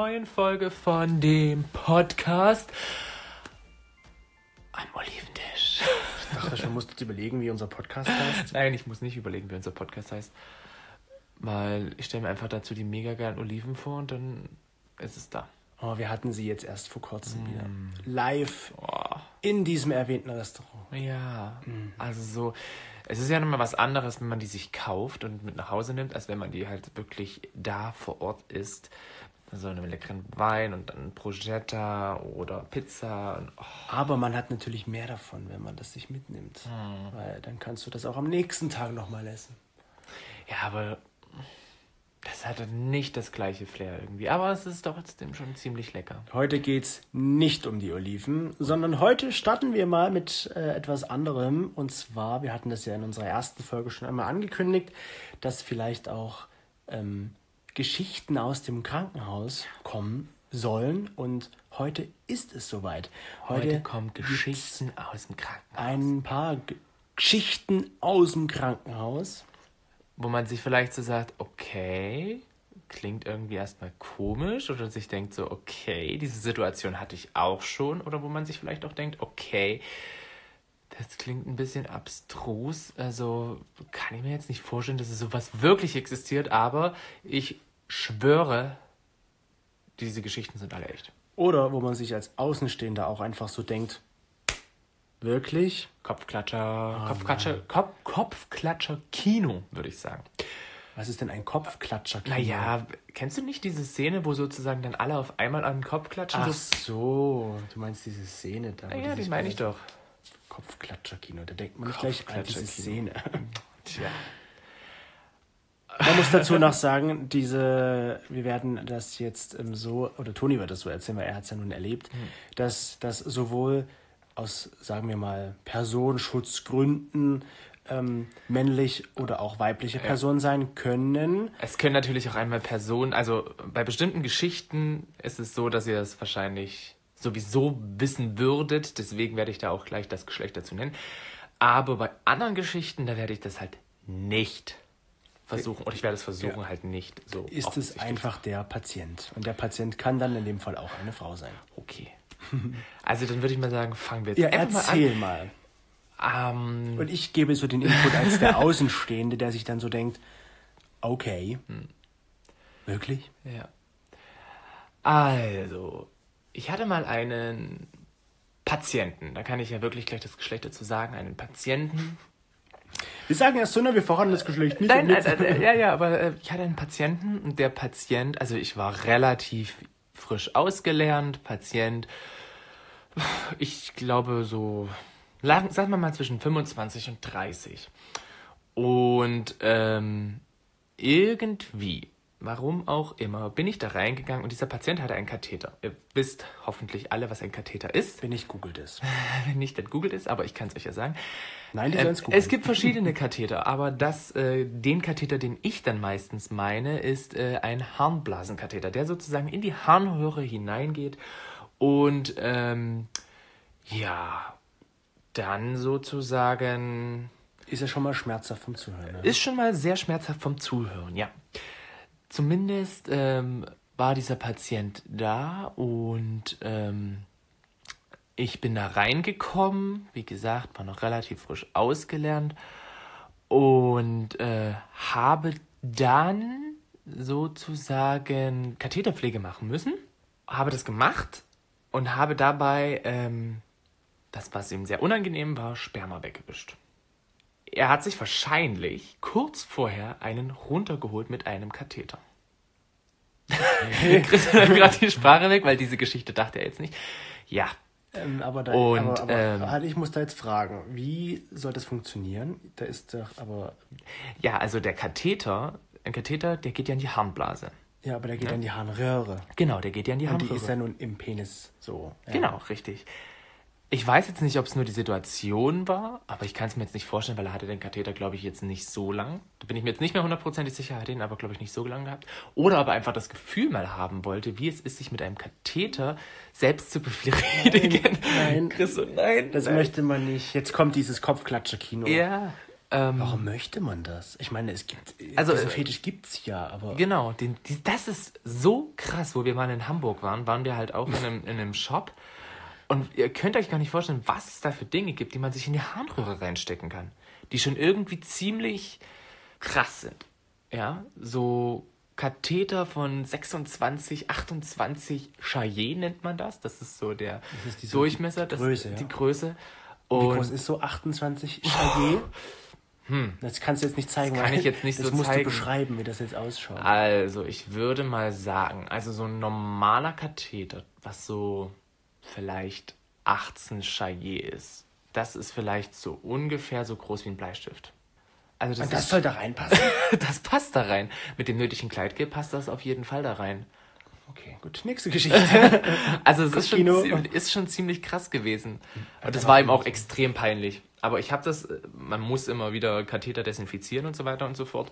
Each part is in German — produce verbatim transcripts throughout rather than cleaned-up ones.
neuen Folge von dem Podcast am Oliventisch. Ich dachte schon, musst du überlegen, wie unser Podcast heißt. Nein, ich muss nicht überlegen, wie unser Podcast heißt. Weil ich stelle mir einfach dazu die mega geilen Oliven vor und dann ist es da. Oh, wir hatten sie jetzt erst vor kurzem Mm. wieder. Live Oh. in diesem erwähnten Restaurant. Ja, Mhm. also so, es ist ja nochmal was anderes, wenn man die sich kauft und mit nach Hause nimmt, als wenn man die halt wirklich da vor Ort isst. So einen leckeren Wein und dann Prosciutto oder Pizza. Und, oh. Aber man hat natürlich mehr davon, wenn man das sich mitnimmt. Hm. Weil dann kannst du das auch am nächsten Tag nochmal essen. Ja, aber das hat dann nicht das gleiche Flair irgendwie. Aber es ist trotzdem schon ziemlich lecker. Heute geht's nicht um die Oliven, sondern heute starten wir mal mit äh, etwas anderem. Und zwar, wir hatten das ja in unserer ersten Folge schon einmal angekündigt, dass vielleicht auch ähm, Geschichten aus dem Krankenhaus kommen sollen. Und heute ist es soweit. Heute, kommen Geschichten aus dem Krankenhaus. Ein paar G- Geschichten aus dem Krankenhaus. Wo man sich vielleicht so sagt, okay, klingt irgendwie erstmal komisch. Oder sich denkt so, okay, diese Situation hatte ich auch schon. Oder wo man sich vielleicht auch denkt, okay, das klingt ein bisschen abstrus. Also kann ich mir jetzt nicht vorstellen, dass es sowas wirklich existiert. Aber ich schwöre, diese Geschichten sind alle echt. Oder wo man sich als Außenstehender auch einfach so denkt, wirklich? Kopfklatscher, Kopfklatscher, Kopf, Kopfklatscher Kino, würde ich sagen. Was ist denn ein Kopfklatscher? Naja, kennst du nicht diese Szene, wo sozusagen dann alle auf einmal an den Kopf klatschen? Ach So- so, du meinst diese Szene da. wo ja, die sich meine ich bei- doch. Kopfklatscherkino, da denkt man nicht gleich an diese Kopfklatscherkino. Szene. Tja. Man muss dazu noch sagen, diese, wir werden das jetzt ähm, so, oder Toni wird das so erzählen, weil er hat es ja nun erlebt, dass das sowohl aus, sagen wir mal, Personenschutzgründen ähm, männlich oder auch weibliche Personen sein können. Es können natürlich auch einmal Personen, also bei bestimmten Geschichten ist es so, dass ihr das wahrscheinlich sowieso wissen würdet, deswegen werde ich da auch gleich das Geschlecht dazu nennen. Aber bei anderen Geschichten, da werde ich das halt nicht versuchen, oder ich werde es versuchen, Ja. halt nicht so Ist es offensichtlich einfach der Patient. Und der Patient kann dann in dem Fall auch eine Frau sein. Okay. Also dann würde ich mal sagen, fangen wir jetzt Ja, einfach erzähl mal mal. an. Ähm, Und ich gebe so den Input als der Außenstehende, der sich dann so denkt, okay, wirklich? ja. Also, ich hatte mal einen Patienten, da kann ich ja wirklich gleich das Geschlecht dazu sagen, einen Patienten. Wir sagen erst so, ne, wir verraten das Geschlecht nicht. Nein, und jetzt- äh, äh, ja, ja, aber äh, ich hatte einen Patienten und der Patient, also ich war relativ frisch ausgelernt, Patient, ich glaube so, lang- sagen wir mal zwischen fünfundzwanzig und dreißig. Und ähm, irgendwie, warum auch immer, bin ich da reingegangen und dieser Patient hatte einen Katheter. Ihr wisst hoffentlich alle, was ein Katheter ist. Wenn ich googelt es. Wenn nicht, dann googelt es, aber ich kann es euch ja sagen. Nein, die Ähm, sollen es googeln. es gibt verschiedene Katheter, aber das, äh, den Katheter, den ich dann meistens meine, ist äh, ein Harnblasenkatheter, der sozusagen in die Harnröhre hineingeht und ähm, ja, dann sozusagen Ist ja schon mal schmerzhaft vom Zuhören. Ne? ist schon mal sehr schmerzhaft vom Zuhören, ja. Zumindest ähm, war dieser Patient da und ähm, ich bin da reingekommen, wie gesagt, war noch relativ frisch ausgelernt und äh, habe dann sozusagen Katheterpflege machen müssen, habe das gemacht und habe dabei, ähm, das was ihm sehr unangenehm war, Sperma weggewischt. Er hat sich wahrscheinlich kurz vorher einen runtergeholt mit einem Katheter. Chris hat gerade die Sprache weg, weil diese Geschichte dachte er jetzt nicht. Ja, Ähm, aber da, Und, aber, aber ähm, halt, ich muss da jetzt fragen, wie soll das funktionieren? Da ist doch, aber, ja, also der Katheter, ein Katheter, der geht ja in die Harnblase. ja, aber der geht an die Harnröhre. Genau, der geht ja in die Und die Harnröhre. ist ja nun im Penis so. Ja. Genau, richtig. Ich weiß jetzt nicht, ob es nur die Situation war, aber ich kann es mir jetzt nicht vorstellen, weil er hatte den Katheter, glaube ich, jetzt nicht so lang. Da bin ich mir jetzt nicht mehr hundertprozentig sicher, er hat den aber, glaube ich, nicht so lang gehabt. Oder aber einfach das Gefühl mal haben wollte, wie es ist, sich mit einem Katheter selbst zu befriedigen. Nein, Chris, so, nein. das nein. möchte man nicht. Jetzt kommt dieses Kopfklatscher-Kino. Ja, Ähm, Warum möchte man das? Ich meine, es gibt, Also, diesen äh, Fetisch gibt's ja, aber... Genau, den, die, das ist so krass, wo wir mal in Hamburg waren, waren wir halt auch in einem, in einem Shop und ihr könnt euch gar nicht vorstellen, was es da für Dinge gibt, die man sich in die Harnröhre reinstecken kann, die schon irgendwie ziemlich krass sind. Ja, so Katheter von sechsundzwanzig, achtundzwanzig Charrier nennt man das, das ist so der Das ist diese Durchmesser, das, Größe, ja. die Größe. Wie Und groß ist so achtundzwanzig Charrier? Hm. Das kannst du jetzt nicht zeigen, Das kann weil ich jetzt nicht das so musst zeigen. du beschreiben, wie das jetzt ausschaut. Also, ich würde mal sagen, also so ein normaler Katheter, was so vielleicht achtzehn Charrier ist, das ist vielleicht so ungefähr so groß wie ein Bleistift. Also das, Und das ist, soll da reinpassen? das passt da rein. Mit dem nötigen Kleidgel passt das auf jeden Fall da rein. Okay, gut, nächste Geschichte. Also es ist schon, Kino. ziemlich, ist schon ziemlich krass gewesen. Und das war ihm auch extrem peinlich. Aber ich habe das, man muss immer wieder Katheter desinfizieren und so weiter und so fort.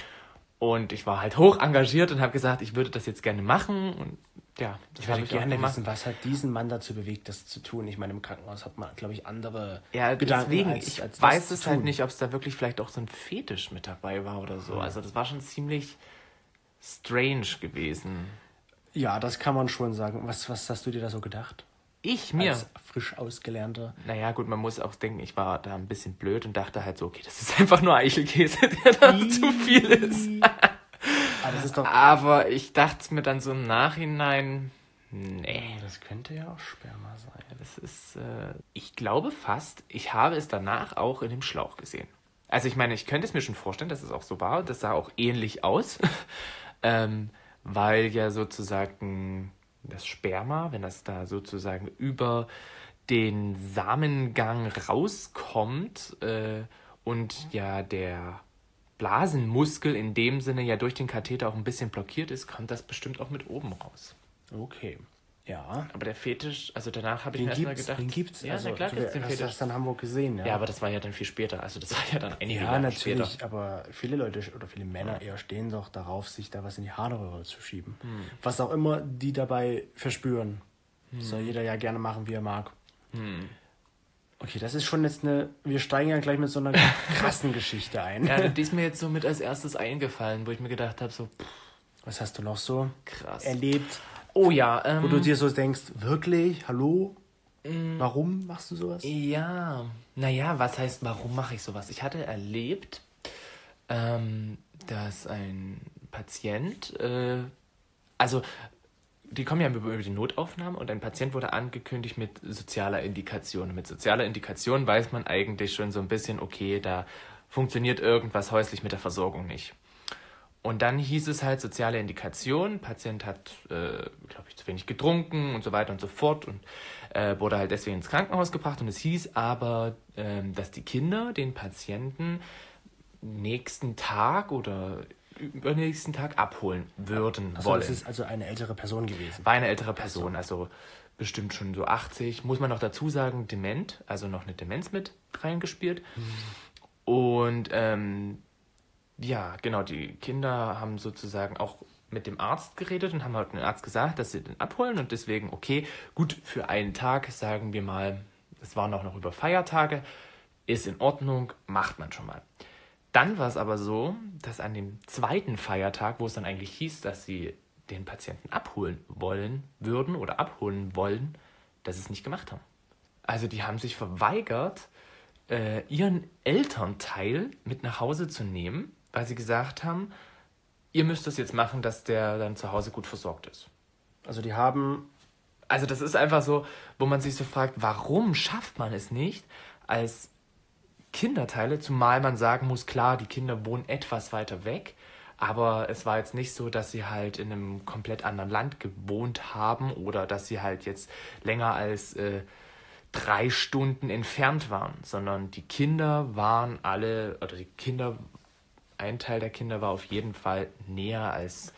Und ich war halt hoch engagiert und habe gesagt, ich würde das jetzt gerne machen. Und ja, das Ich habe würde ich auch gerne gemacht. wissen, was hat diesen Mann dazu bewegt, das zu tun? Ich meine, im Krankenhaus hat man, glaube ich, andere Ja, Gedanken deswegen, als, ich als das weiß zu es halt tun. nicht, ob es da wirklich vielleicht auch so ein Fetisch mit dabei war oder so. Also das war schon ziemlich strange gewesen. Ja, das kann man schon sagen. Was, was hast du dir da so gedacht? Ich mir. Als frisch ausgelernter. Naja, gut, man muss auch denken, ich war da ein bisschen blöd und dachte halt so, okay, das ist einfach nur Eichelkäse, der da zu viel ist. Aber das ist doch... Aber ich dachte mir dann so im Nachhinein, nee, Das könnte ja auch Sperma sein. das ist, äh, ich glaube fast, ich habe es danach auch in dem Schlauch gesehen. Also ich meine, ich könnte es mir schon vorstellen, dass es auch so war, das sah auch ähnlich aus, ähm, weil ja sozusagen das Sperma, wenn das da sozusagen über den Samengang rauskommt äh, und ja der Blasenmuskel in dem Sinne ja durch den Katheter auch ein bisschen blockiert ist, kommt das bestimmt auch mit oben raus. Okay. Ja. Aber der Fetisch, also danach habe ich Den mir erstmal gibt's, gedacht... den gibt's. Ja, also, na klar du gibt's den hast Fetisch. das dann in Hamburg gesehen, ja. Ja, aber das war ja dann viel später. Also das war ja dann einige Ja, Jahre natürlich, später. aber viele Leute oder viele Männer eher stehen doch darauf, sich da was in die Harnröhre zu schieben. Hm. Was auch immer die dabei verspüren. Hm. Soll jeder ja gerne machen, wie er mag. Hm. Okay, das ist schon jetzt eine... Wir steigen ja gleich mit so einer krassen Geschichte ein. Ja, die ist mir jetzt so mit als erstes eingefallen, wo ich mir gedacht habe, so pff, Was hast du noch so krass. erlebt, Oh ja, ähm... wo du dir so denkst, wirklich, hallo? Warum machst du sowas? Ja, naja, was heißt, warum mache ich sowas? Ich hatte erlebt, ähm, dass ein Patient, äh, also die kommen ja über die Notaufnahme und ein Patient wurde angekündigt mit sozialer Indikation. Mit sozialer Indikation weiß man eigentlich schon so ein bisschen, okay, da funktioniert irgendwas häuslich mit der Versorgung nicht. Und dann hieß es halt soziale Indikation, Patient hat, äh, glaube ich, zu wenig getrunken und so weiter und so fort und äh, wurde halt deswegen ins Krankenhaus gebracht. Und es hieß aber, äh, dass die Kinder den Patienten nächsten Tag oder übernächsten Tag abholen würden Achso, wollen. das ist also eine ältere Person gewesen. War eine ältere Person, also bestimmt schon so achtzig. Muss man noch dazu sagen, dement, also noch eine Demenz mit reingespielt. Mhm. Und ähm, ja, genau, die Kinder haben sozusagen auch mit dem Arzt geredet und haben halt dem Arzt gesagt, dass sie den abholen und deswegen, okay, gut, für einen Tag, sagen wir mal, es waren auch noch über Feiertage, ist in Ordnung, macht man schon mal. Dann war es aber so, dass an dem zweiten Feiertag, wo es dann eigentlich hieß, dass sie den Patienten abholen wollen würden oder abholen wollen, dass sie es nicht gemacht haben. Also die haben sich verweigert, äh, ihren Elternteil mit nach Hause zu nehmen, weil sie gesagt haben, ihr müsst das jetzt machen, dass der dann zu Hause gut versorgt ist. Also die haben... Also das ist einfach so, wo man sich so fragt, warum schafft man es nicht, als Kinderteile, zumal man sagen muss, klar, die Kinder wohnen etwas weiter weg, aber es war jetzt nicht so, dass sie halt in einem komplett anderen Land gewohnt haben oder dass sie halt jetzt länger als äh, drei Stunden entfernt waren, sondern die Kinder waren alle, oder die Kinder, ein Teil der Kinder war auf jeden Fall näher als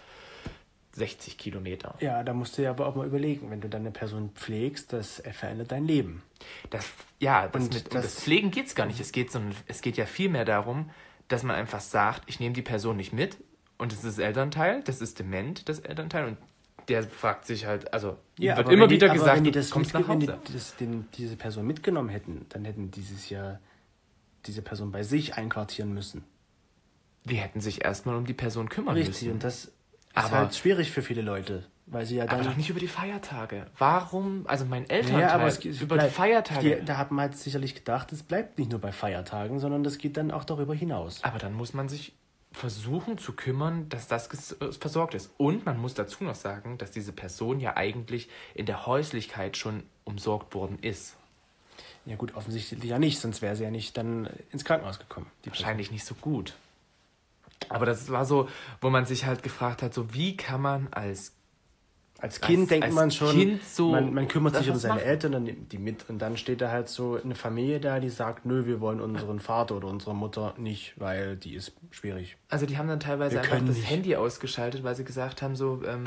sechzig Kilometer. Ja, da musst du ja aber auch mal überlegen, wenn du dann eine Person pflegst, das verändert dein Leben. Das, ja, das Und mit, um das- das Pflegen geht es gar nicht. Es geht, so, es geht ja viel mehr darum, dass man einfach sagt, ich nehme die Person nicht mit und das ist das Elternteil, das ist dement, das Elternteil und der fragt sich halt, also ihm wird aber immer wenn die- wieder aber gesagt, wenn die du das kommst mitge- nach Hause. Wenn die das, den, diese Person mitgenommen hätten, dann hätten dieses Jahr diese Person bei sich einquartieren müssen. Die hätten sich erstmal um die Person kümmern Richtig, müssen. und das ist Aber- halt schwierig für viele Leute, weil sie ja Aber dann... doch nicht über die Feiertage. Warum? Also mein Elternteil Ja, aber es geht- über bleibt- die Feiertage. Die, da hat man halt sicherlich gedacht, es bleibt nicht nur bei Feiertagen, sondern das geht dann auch darüber hinaus. Aber dann muss man sich versuchen zu kümmern, dass das ges- äh, versorgt ist. Und man muss dazu noch sagen, dass diese Person ja eigentlich in der Häuslichkeit schon umsorgt worden ist. Ja gut, offensichtlich ja nicht, sonst wäre sie ja nicht dann ins Krankenhaus gekommen. Die Person. Wahrscheinlich nicht so gut. Aber das war so, wo man sich halt gefragt hat, so wie kann man als Als Kind als- denkt als man schon, Kind so man, man kümmert sich das um was seine machen. Eltern, dann nimmt die mit und dann steht da halt so eine Familie da, die sagt, nö, wir wollen unseren Vater oder unsere Mutter nicht, weil die ist schwierig. Also die haben dann teilweise Wir einfach können das nicht. Handy ausgeschaltet, weil sie gesagt haben, so, ähm,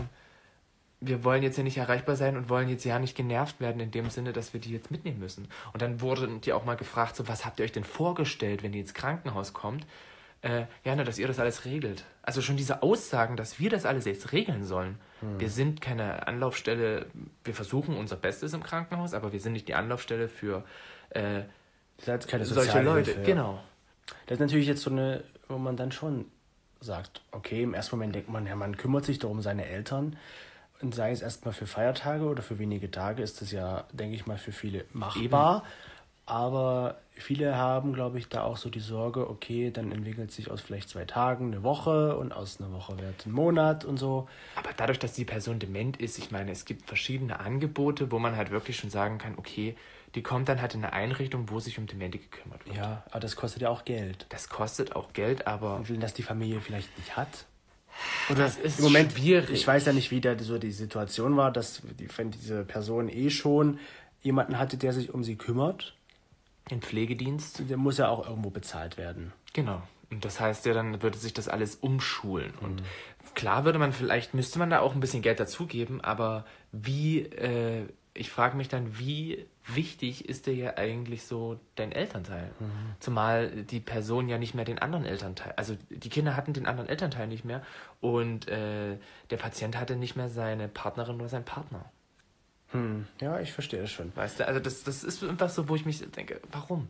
wir wollen jetzt ja nicht erreichbar sein und wollen jetzt ja nicht genervt werden in dem Sinne, dass wir die jetzt mitnehmen müssen. Und dann wurden die auch mal gefragt, so, was habt ihr euch denn vorgestellt, wenn ihr ins Krankenhaus kommt? Äh, ja, na, dass ihr das alles regelt. Also schon diese Aussagen, dass wir das alles jetzt regeln sollen. Hm. Wir sind keine Anlaufstelle, wir versuchen unser Bestes im Krankenhaus, aber wir sind nicht die Anlaufstelle für äh, Das ist halt keine solche Sozialhilfe, Leute. ja. Genau. Das ist natürlich jetzt so eine, wo man dann schon sagt, okay, im ersten Moment denkt man, ja, man kümmert sich darum seine Eltern. Und sei es erstmal für Feiertage oder für wenige Tage, ist das ja, denke ich mal, für viele machbar. Aber viele haben, glaube ich, da auch so die Sorge, okay, dann entwickelt sich aus vielleicht zwei Tagen eine Woche und aus einer Woche wird ein Monat und so. Aber dadurch, dass die Person dement ist, ich meine, es gibt verschiedene Angebote, wo man halt wirklich schon sagen kann, okay, die kommt dann halt in eine Einrichtung, wo sich um Demente gekümmert wird. Ja, aber das kostet ja auch Geld. Das kostet auch Geld, aber Und wenn das die Familie vielleicht nicht hat. Oder Das ist im Moment, schwierig. ich weiß ja nicht, wie da so die Situation war, dass die, wenn diese Person eh schon jemanden hatte, der sich um sie kümmert, den Pflegedienst, der muss ja auch irgendwo bezahlt werden. genau. Und das heißt ja, dann würde sich das alles umschulen. Und klar würde man vielleicht, müsste man da auch ein bisschen Geld dazugeben, aber wie, äh, ich frage mich dann, wie wichtig ist dir ja eigentlich so dein Elternteil? Zumal die Person ja nicht mehr den anderen Elternteil, also die Kinder hatten den anderen Elternteil nicht mehr und äh, der Patient hatte nicht mehr seine Partnerin oder seinen Partner. Hm. Ja, ich verstehe das schon. Weißt du, also das, das ist einfach so, wo ich mich denke, warum?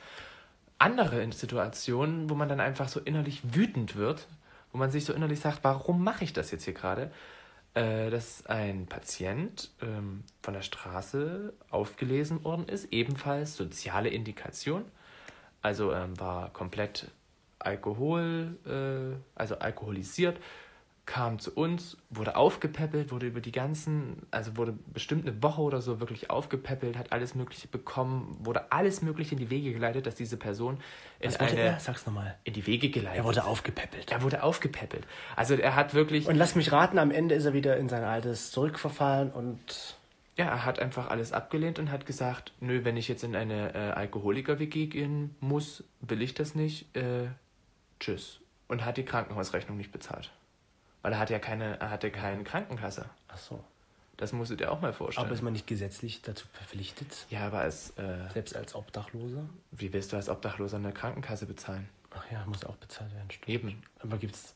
Andere Situationen, wo man dann einfach so innerlich wütend wird, wo man sich so innerlich sagt, warum mache ich das jetzt hier gerade? Äh, dass ein Patient ähm, von der Straße aufgelesen worden ist, ebenfalls soziale Indikation, also ähm, war komplett Alkohol, äh, also alkoholisiert, kam zu uns, wurde aufgepäppelt, wurde über die ganzen, also wurde bestimmt eine Woche oder so wirklich aufgepäppelt, hat alles Mögliche bekommen, wurde alles Mögliche in die Wege geleitet, dass diese Person in Was wollte eine, er? Sag's nochmal. in die Wege geleitet. Er wurde aufgepäppelt. Er wurde aufgepäppelt. Also er hat wirklich, Und lass mich raten, am Ende ist er wieder in sein altes zurückverfallen und... ja, er hat einfach alles abgelehnt und hat gesagt, nö, wenn ich jetzt in eine äh, Alkoholiker-W G gehen muss, will ich das nicht, äh, tschüss. Und hat die Krankenhausrechnung nicht bezahlt. Weil er hat ja keine, er hatte keine Krankenkasse. Ach so. Das musst du dir auch mal vorstellen. Aber ist man nicht gesetzlich dazu verpflichtet, Ja, aber als, äh, selbst als Obdachloser? wie willst du als Obdachloser eine Krankenkasse bezahlen? Ach ja, muss auch bezahlt werden, stimmt. Eben. Aber gibt's...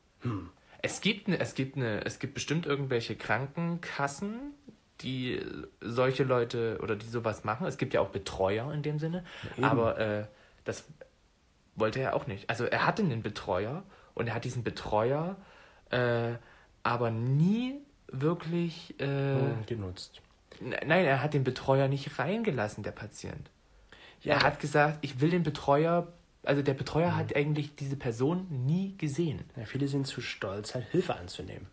Es gibt, ne, es gibt eine, es gibt bestimmt irgendwelche Krankenkassen, die solche Leute oder die sowas machen. Es gibt ja auch Betreuer in dem Sinne. eben. Aber äh, das wollte er auch nicht. Also er hatte einen Betreuer und er hat diesen Betreuer äh, aber nie wirklich äh, Hm, genutzt. n- nein, er hat den Betreuer nicht reingelassen, der Patient. Ja, Er hat gesagt, ich will den Betreuer, also der Betreuer hat eigentlich diese Person nie gesehen. ja, viele sind zu stolz, halt Hilfe anzunehmen.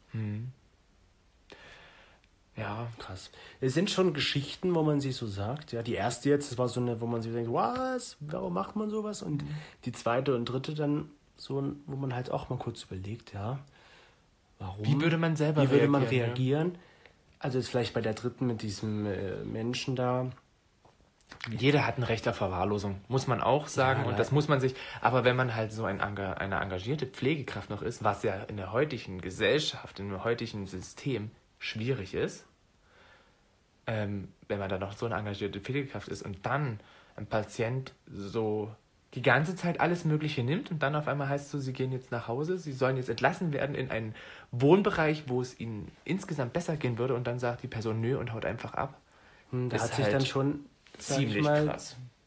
Ja, Krass. Es sind schon Geschichten, wo man sich so sagt. Ja, die erste jetzt, das war so eine, wo man sich denkt, was? Warum macht man sowas? Und die zweite und dritte dann so, wo man halt auch mal kurz überlegt, ja, warum? wie würde man selber Wie würde man reagieren, ne? reagieren? Also jetzt vielleicht bei der dritten mit diesem äh, Menschen da. Jeder hat ein Recht auf Verwahrlosung, muss man auch sagen. Ja, und das muss man sich, aber wenn man halt so ein, enga- eine engagierte Pflegekraft noch ist, was ja in der heutigen Gesellschaft, in dem heutigen System schwierig ist, ähm, wenn man da noch so eine engagierte Pflegekraft ist und dann ein Patient so die ganze Zeit alles Mögliche nimmt und dann auf einmal heißt es so, sie gehen jetzt nach Hause, sie sollen jetzt entlassen werden in einen Wohnbereich, wo es ihnen insgesamt besser gehen würde und dann sagt die Person nö und haut einfach ab. Hm, da Ist hat sich halt dann schon sag ich ziemlich mal, krass.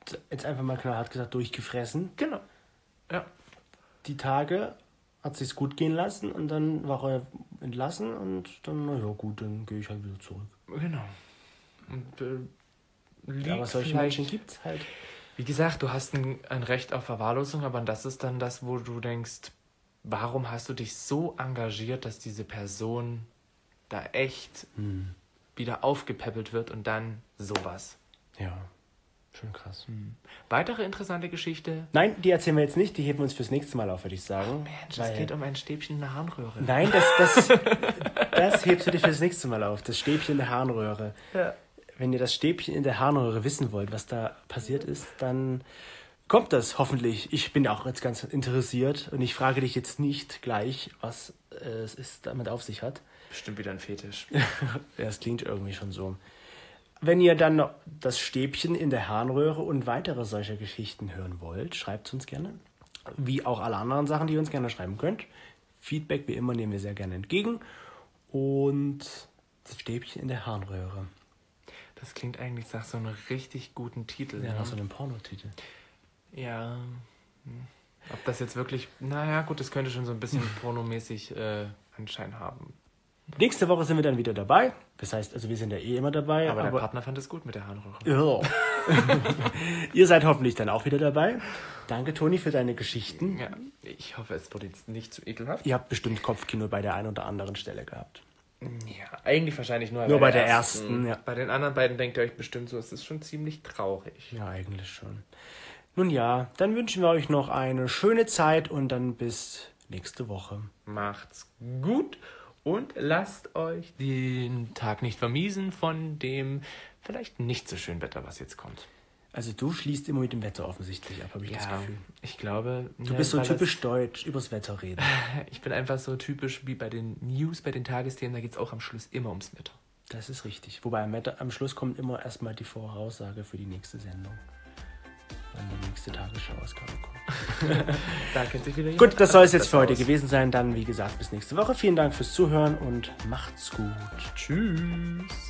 jetzt einfach mal knallhart gesagt, durchgefressen. Genau. Ja. Die Tage hat sich's gut gehen lassen und dann war er entlassen und dann, na ja gut, dann gehe ich halt wieder zurück. Genau. Und, äh, ja, aber solche Menschen gibt's halt. Wie gesagt, du hast ein, ein Recht auf Verwahrlosung, aber das ist dann das, wo du denkst, warum hast du dich so engagiert, dass diese Person da echt hm. wieder aufgepäppelt wird und dann sowas. Ja, schon krass. Hm. Weitere interessante Geschichte? Nein, die erzählen wir jetzt nicht, die heben wir uns fürs nächste Mal auf, würde ich sagen. Oh Mensch, es geht um ein Stäbchen in der Harnröhre. Nein, das, das, das hebst du dir fürs nächste Mal auf, das Stäbchen in der Harnröhre. Ja. Wenn ihr das Stäbchen in der Harnröhre wissen wollt, was da passiert ist, dann kommt das hoffentlich. Ich bin auch jetzt ganz interessiert und ich frage dich jetzt nicht gleich, was äh, es ist, damit auf sich hat. Bestimmt wieder ein Fetisch. Ja, das klingt irgendwie schon so. Wenn ihr dann noch das Stäbchen in der Harnröhre und weitere solcher Geschichten hören wollt, schreibt es uns gerne. Wie auch alle anderen Sachen, die ihr uns gerne schreiben könnt. Feedback, wie immer, nehmen wir sehr gerne entgegen. Und das Stäbchen in der Harnröhre. Das klingt eigentlich nach so einem richtig guten Titel. Ja, nach so einem Pornotitel. Ja. Ob das jetzt wirklich... Naja, gut, das könnte schon so ein bisschen pornomäßig äh, Anschein haben. Nächste Woche sind wir dann wieder dabei. Das heißt, also wir sind ja eh immer dabei. Aber, aber der Partner fand es gut mit der Harnröhre. Ja. Ihr seid hoffentlich dann auch wieder dabei. Danke, Toni, für deine Geschichten. Ja, ich hoffe, es wurde jetzt nicht zu ekelhaft. Ihr habt bestimmt Kopfkino bei der einen oder anderen Stelle gehabt. Ja, eigentlich wahrscheinlich nur, nur bei, bei der, der ersten. ersten. Ja. Bei den anderen beiden denkt ihr euch bestimmt so, es ist schon ziemlich traurig. Ja, eigentlich schon. Nun ja, dann wünschen wir euch noch eine schöne Zeit und dann bis nächste Woche. Macht's gut und lasst euch den Tag nicht vermiesen von dem vielleicht nicht so schönen Wetter, was jetzt kommt. Also du schließt immer mit dem Wetter offensichtlich ab, habe ich ja, das Gefühl. Ich glaube... Du ja, bist so typisch deutsch, übers Wetter reden. Ich bin einfach so typisch wie bei den News, bei den Tagesthemen, da geht es auch am Schluss immer ums Wetter. Das ist richtig. Wobei am, Wetter, am Schluss kommt immer erstmal die Voraussage für die nächste Sendung. Wenn die nächste Tagesschau-Ausgabe kommt. Da kennt sich wieder jemand. Gut, das soll es jetzt für heute aus. gewesen sein. Dann, wie gesagt, bis nächste Woche. Vielen Dank fürs Zuhören und macht's gut. Tschüss.